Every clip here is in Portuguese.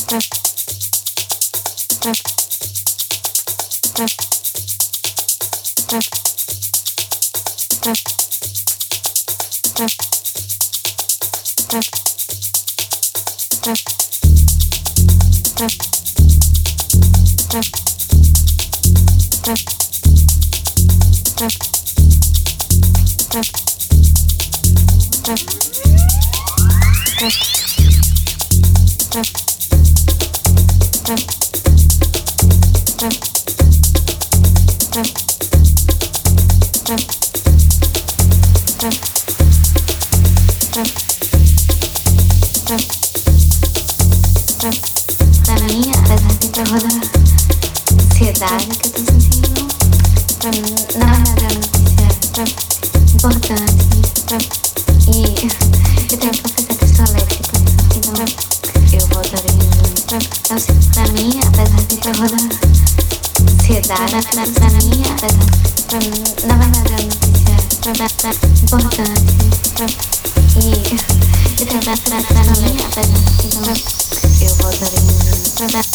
Pra mim, apesar de toda a ansiedade que eu tô sentindo, na verdade a notícia é importante e eu tenho que confessar que estou alegre por isso, então eu voltarei junto. Pra mim, apesar de toda a ansiedade, pra mim, apesar, na verdade a notícia é importante e eu tenho que confessar que estou alegre, então eu voltarei junto.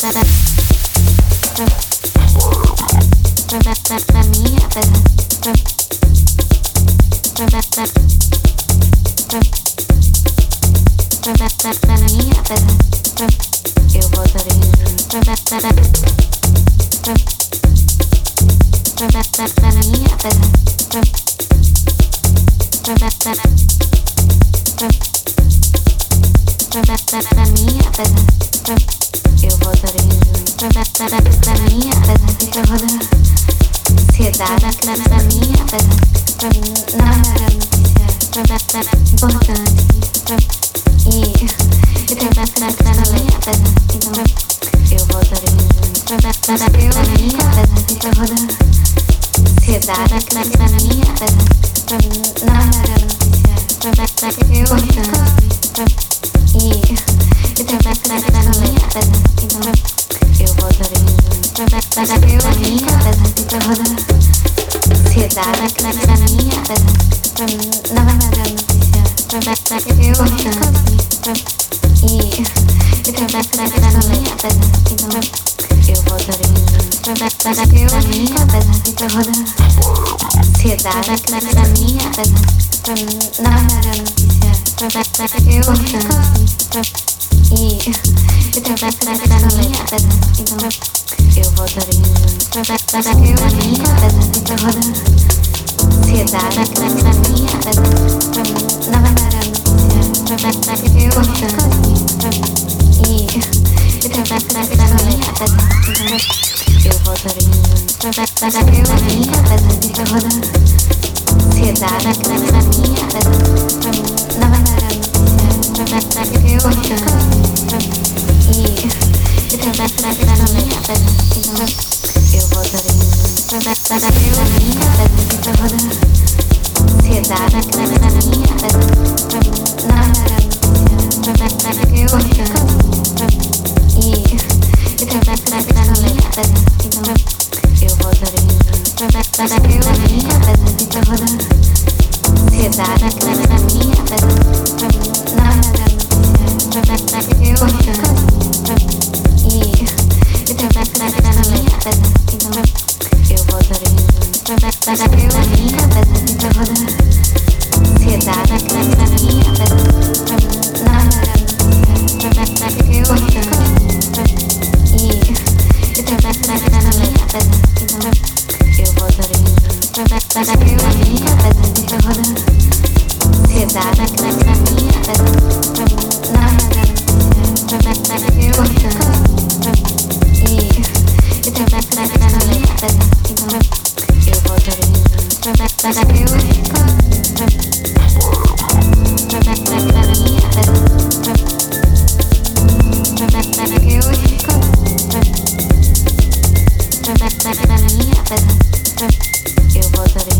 Pra mim, apesar, pra mim, apesar, eu voltarei junto. Pra mim, apesar, pra mim, apesar, eu voltarei junto. Pra mim, apesar de toda a ansiedade, pra mim, apesar, na verdade a notícia é importante e eu tenho que confessar que pra mim, apesar, então eu voltarei junto. Pra mim, apesar de toda a ansiedade, pra mim, apesar, na verdade a notícia é importante e eu tenho que confessar que pra mim, apesar, então eu voltarei junto. Pra mim, apesar de toda a ansiedade, pra mim, apesar, na verdade a notícia é importante e eu tenho que confessar que pra mim, apesar, então eu voltarei junto. Pra mim, apesar de toda a ansiedade, pra mim, apesar, na verdade a notícia é importante e eu tenho que confessar que pra mim, apesar, então eu voltarei junto. Pra mim, apesar de toda a ansiedade, pra mim, apesar, na verdade a notícia é importante e eu tenho que confessar que pra mim, apesar, então eu voltarei junto. Pra mim, apesar de toda a ansiedade, pra mim, apesar, na verdade a notícia é importante e eu tenho que confessar que pra mim, apesar, então eu voltarei junto. Pra mim, apesar de toda a ansiedade, pra mim, apesar, na verdade a notícia é importante e eu tenho que confessar que pra mim, apesar, então eu voltarei junto. Pra mim, apesar de toda a ansiedade, pra mim, apesar, na verdade a notícia é importante e eu tenho que confessar que pra mim, apesar, então eu voltarei junto. Pra mim, apesar de toda a ansiedade, pra mim, apesar, na verdade a notícia é importante e eu tenho que confessar que pra mim, apesar, então eu voltarei junto. Pra mim, apesar de toda a ansiedade, pra mim, apesar, na verdade a notícia é importante e eu tenho que confessar que pra mim, apesar, então eu voltarei junto. Pra mim, eu voltarei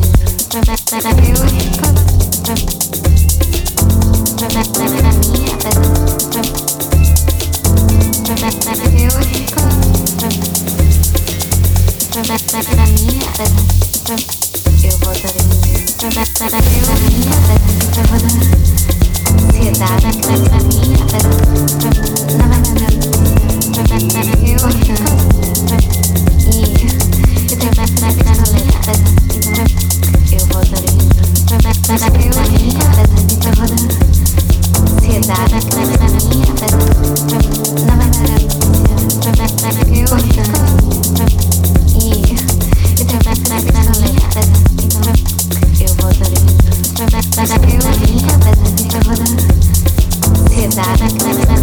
junto.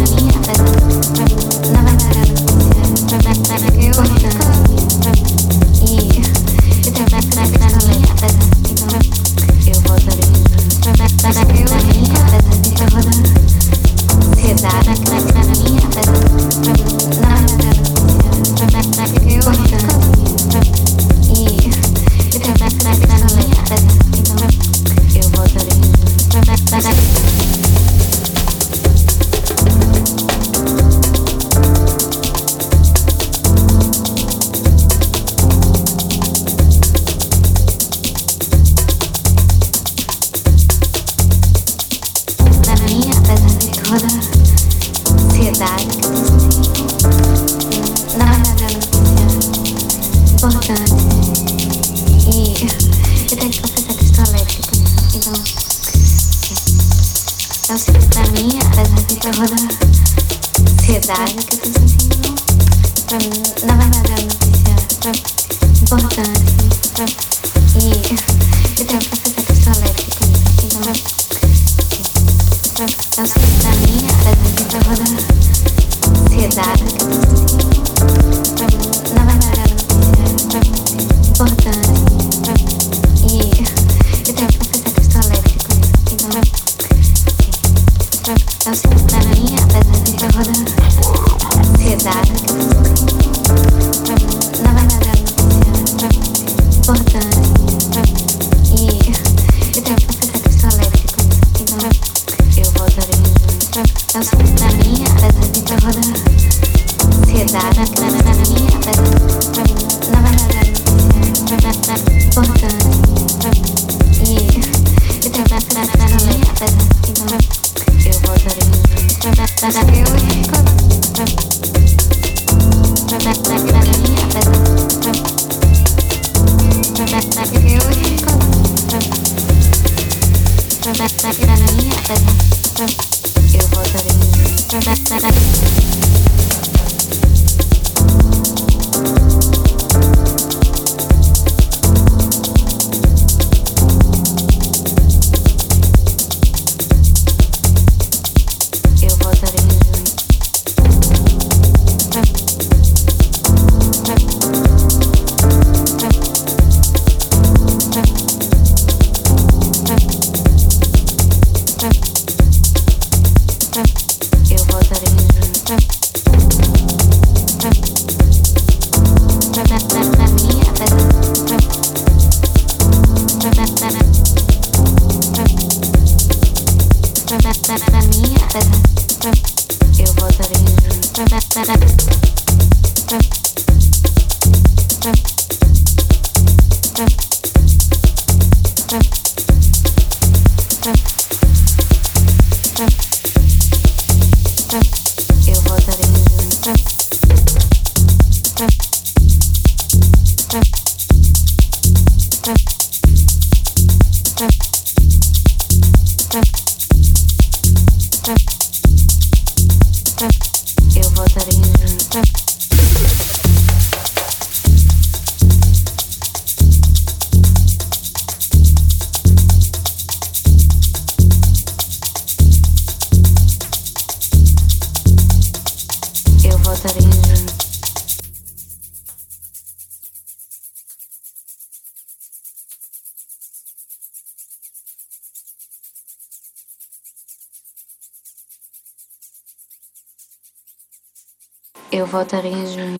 Eu voltarei em junho.